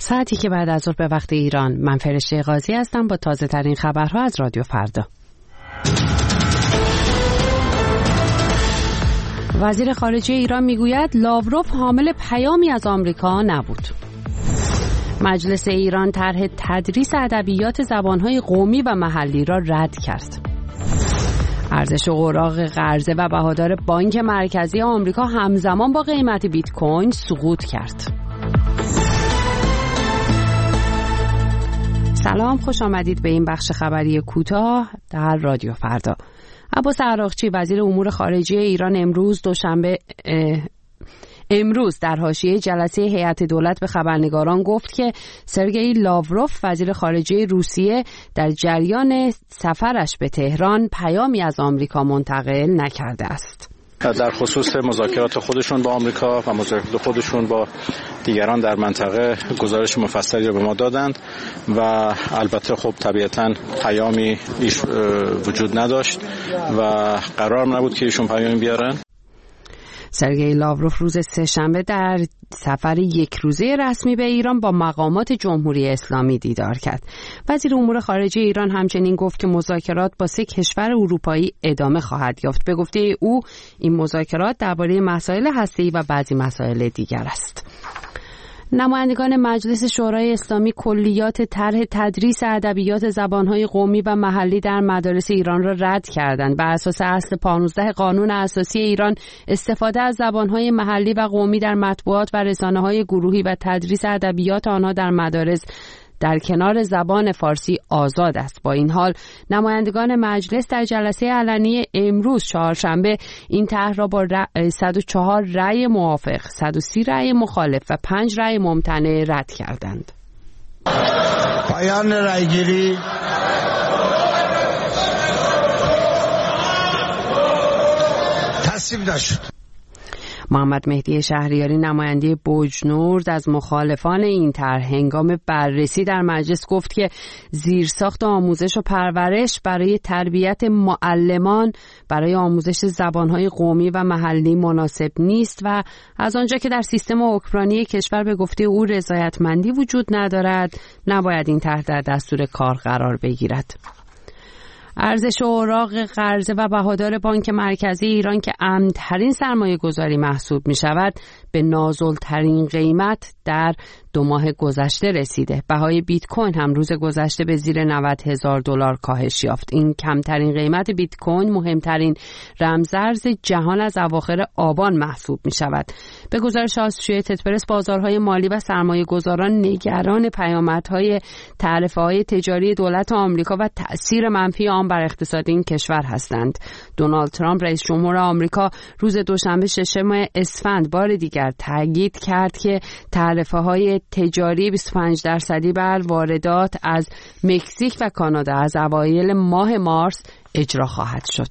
ساعتی که بعد از ظهر به وقت ایران. من فرشته قاضی هستم با تازه ترین خبرها از رادیو فردا. وزیر خارجه ایران میگوید لاوروف حامل پیامی از آمریکا نبود. مجلس ایران طرح تدریس ادبیات زبانهای قومی و محلی را رد کرد. ارزش اوراق قرضه و بهادار بانک مرکزی آمریکا همزمان با قیمت بیت کوین سقوط کرد. سلام، خوش آمدید به این بخش خبری کوتاه در رادیو فردا. عباس عراقچی وزیر امور خارجه ایران امروز در حاشیه جلسه هیئت دولت به خبرنگاران گفت که سرگئی لاوروف وزیر خارجه روسیه در جریان سفرش به تهران پیامی از آمریکا منتقل نکرده است. در خصوص مذاکرات خودشون با آمریکا و مذاکرات خودشون با دیگران در منطقه گزارش مفصلی رو به ما دادند و البته خب طبیعتاً پیامی وجود نداشت و قرار نبود که ایشون پیامی بیارن. سرگئی لاوروف روز سه‌شنبه در سفر یک روزه رسمی به ایران با مقامات جمهوری اسلامی دیدار کرد. وزیر امور خارجه ایران همچنین گفت که مذاکرات با 3 کشور اروپایی ادامه خواهد یافت. به گفته او این مذاکرات درباره مسائل هسته‌ای و بعضی مسائل دیگر است. نمایندگان مجلس شورای اسلامی کلیات طرح تدریس ادبیات زبانهای قومی و محلی در مدارس ایران را رد کردند. بر اساس اصل 15 قانون اساسی ایران استفاده از زبانهای محلی و قومی در مطبوعات و رسانه‌های گروهی و تدریس ادبیات آنها در مدارس در کنار زبان فارسی آزاد است. با این حال نمایندگان مجلس در جلسه علنی امروز چهارشنبه این طرح را با 104 رأی موافق، 130 رأی مخالف و 5 رأی ممتنع رد کردند. پایان رأیگیری. تصویب نشد. محمد مهدی شهریاری نماینده بوجنورد از مخالفان این طرح هنگام بررسی در مجلس گفت که زیرساخت آموزش و پرورش برای تربیت معلمان برای آموزش زبانهای قومی و محلی مناسب نیست و از آنجا که در سیستم حکمرانی کشور به گفته او رضایتمندی وجود ندارد، نباید این طرح در دستور کار قرار بگیرد. ارزش اوراق قرضه و بهادار بانک مرکزی ایران که امن‌ترین سرمایه گذاری محسوب می شود به نازل‌ترین قیمت در 2 ماه گذشته رسیده. بهای بیت کوین هم روز گذشته به زیر $90,000 کاهش یافت. این کمترین قیمت بیت کوین مهمترین رمزارز جهان از اواخر آبان محسوب می شود. به گزارش آسوشییتد پرس بازارهای مالی و سرمایه گذاران نگران پیامدهای تعرفه‌های تجاری دولت آمریکا و تأثیر منفی آن بر اقتصاد این کشور هستند. دونالد ترامپ رئیس جمهور آمریکا روز دوشنبه 6 اسفند بار دیگر تاکید کرد که تعرفه‌های تجاری 25% بر واردات از مکزیک و کانادا از اوایل ماه مارس اجرا خواهد شد.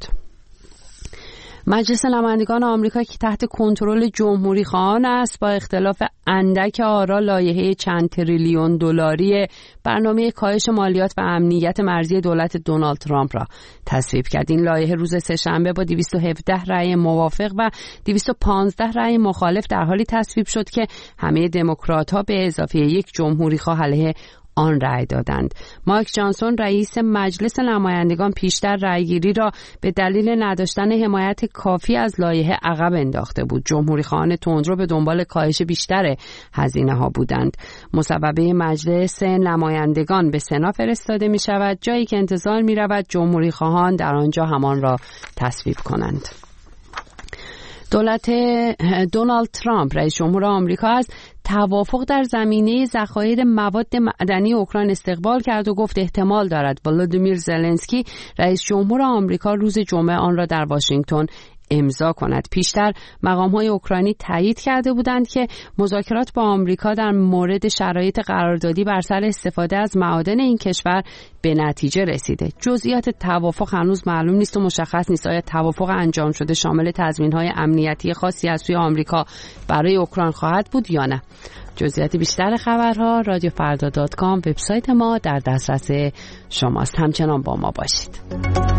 مجلس نمایندگان آمریکا که تحت کنترل جمهوری خواهان است با اختلاف اندک آرا لایحه چند تریلیون دلاری برنامه کاهش مالیات و امنیت مرزی دولت دونالد ترامپ را تصویب کرد. این لایحه روز سه‌شنبه با 217 رأی موافق و 215 رأی مخالف در حالی تصویب شد که همه دموکرات‌ها به اضافه یک جمهوری خواه علیه آن رأی دادند. مایک جانسون رئیس مجلس نمایندگان پیشتر رأیگیری را به دلیل نداشتن حمایت کافی از لایحه عقب انداخته بود. جمهوری خواهان تندرو به دنبال کاهش بیشتر هزینه ها بودند. مصوبه مجلس نمایندگان به سنا فرستاده می شود، جایی که انتظار می رود جمهوری خواهان در آنجا همان را تصویب کنند. دولت دونالد ترامپ رئیس جمهور آمریکا از توافق در زمینه ذخایر مواد معدنی اوکراین استقبال کرد و گفت احتمال دارد ولادیمیر زلنسکی رئیس جمهور آمریکا روز جمعه آن را در واشنگتن امضا کند. پیشتر مقام‌های اوکراینی تایید کرده بودند که مذاکرات با آمریکا در مورد شرایط قراردادی بر سر استفاده از معادن این کشور به نتیجه رسیده. جزئیات توافق هنوز معلوم نیست و مشخص نیست آیا توافق انجام شده شامل تضمین‌های امنیتی خاصی از سوی آمریکا برای اوکراین خواهد بود یا نه. جزئیات بیشتر خبرها radiofarda.com وبسایت ما در دسترس شماست. همچنان با ما باشید.